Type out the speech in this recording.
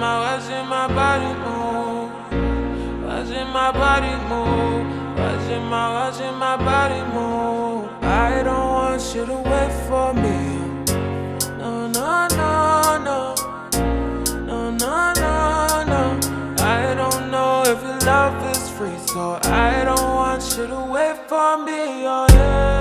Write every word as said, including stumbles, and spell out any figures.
my, watching my body move, watching my body move, watching my, watching my body move. I don't want you to wait for me. No, no, no, no, no, no, no, no. I don't know if your love is free, so I don't want you to wait for me. Oh yeah.